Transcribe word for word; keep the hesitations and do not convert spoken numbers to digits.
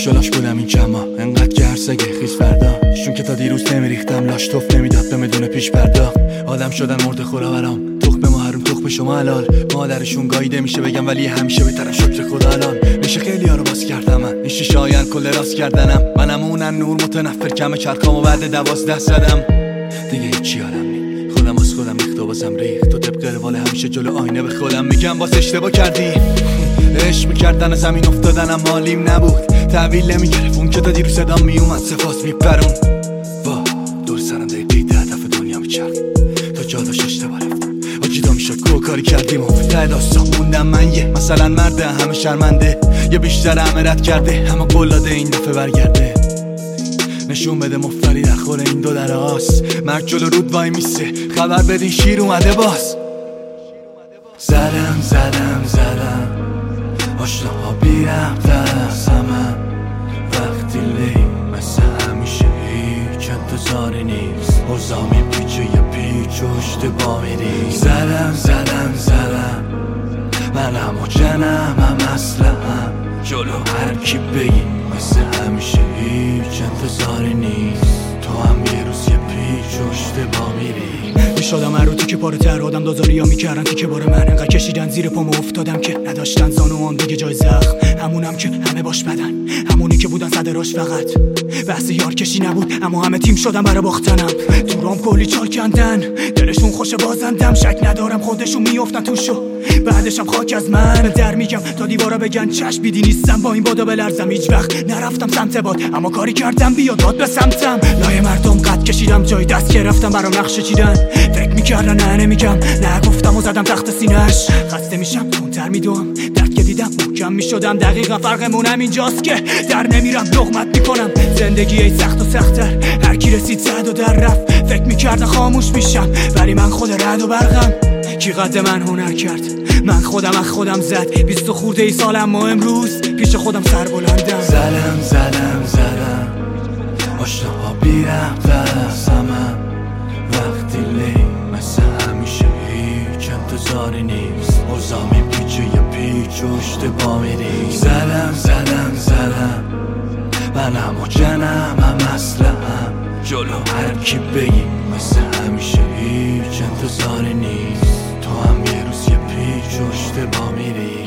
خوشحالاش بودم این کما انقدر که هر سگه خیز فردا شون که تا دیروز نمیریختم لاش توف نمیداد به بدون پیش پرداخت آدم شدن مرده خورا برام تخم ما حروم تخم شما حلال مادرشون گاییده میشه بگم ولی همیشه بهترم شکر خدا الان میشه خیلی ها رو باز کردم من این شیشه آین کل راست کردنم منم اونن نور متنفر کم چرخامو بعد دوازده زدم دیگه هیچی آدم نی خودم از خودم ریخت و بازم ریخت تو طبق روال همیشه جلو آینه به خودم میگم باز اشتباه کردی عشق میکردن زمین افتادنم مالیم نبود تحویل نمیگرفت اون که تا دیرو صدام میومد سپاس میپرون وا دور سرم دقیقی ده دفعه دنیا میچرد تا جا داشت اشتباه رفتم آجیدا میشه کو کاری کردیم و ته داستان موندم من یه مثلا مرده همه شرمنده یه بیشتر همه رد کرده همه قلاده این دفعه برگرده نشون بده مفتری در خور این دو در آس مرد جلو رود وای میسه خبر بدین شیر اومده باز زدم زدم زدم آشناها بیرفتر از همه وقتی لیم مثل همیشه هیچ انتظاری نیست اوضاع میپیچه یه پیچ و اشتباه میری زدم زدم زدم منم و جنم هم اسلحه‌ام جلو هر کی بگی مثل همیشه هیچ انتظاری نیست تو هم یه روز یه پیچ و اشتباه میری شدم عروتی که پاره تر آدم دازاری ها میکردن که بار من انقدر کشیدن زیر پامو افتادم که نداشتن زانوان دیگه جای زخم همونم که همه باش بدن همونی که بودن صدراش فقط بحث یار کشی نبود اما همه تیم شدن برای باختنم تو رام کلی چال کندن دلشون خوش بازندم شک ندارم خودشون میافتن توشو بعدشم خاک از من در میگم تا دیوارا بگن چشم بیدی نیستم با این بادا بلرزم هیچ وقت نرفتم سمت باد اما کاری کردم بیاد داد به سمتم لای مردم قد کشیدم جای دست گرفتم برام نقشه چیدن فکر میکردن نه نمیگم نه گفتم و زدم تخت سینه‌اش خسته میشم تونتر میدوم درد که دیدم محکم میشدم دقیقا فرقمون همینجاست که در نمیرم لقمت میکنم زندگی ای سخت و سخت‌تر هر کی رسید زد و در رفت فکر میکردن خاموش میشم ولی من خود رد و برقم کی قد من هنر کرد من خودم از خودم زد بیست و خورده ای سالم ما امروز پیش خودم سر بلندم زدم زدم زدم آشناها بیرفتر از همه وقتی لیم مثل همیشه هیچ انتظاری نیست اوضاع میپیچه یه پیچ و اشتباه میری زدم زدم زدم منم و جنم هم اسلحه‌ام جلو هر کی بگی مثل همیشه هیچ انتظاری نیست تو هم یه روز یه پیچ و اشتباه میری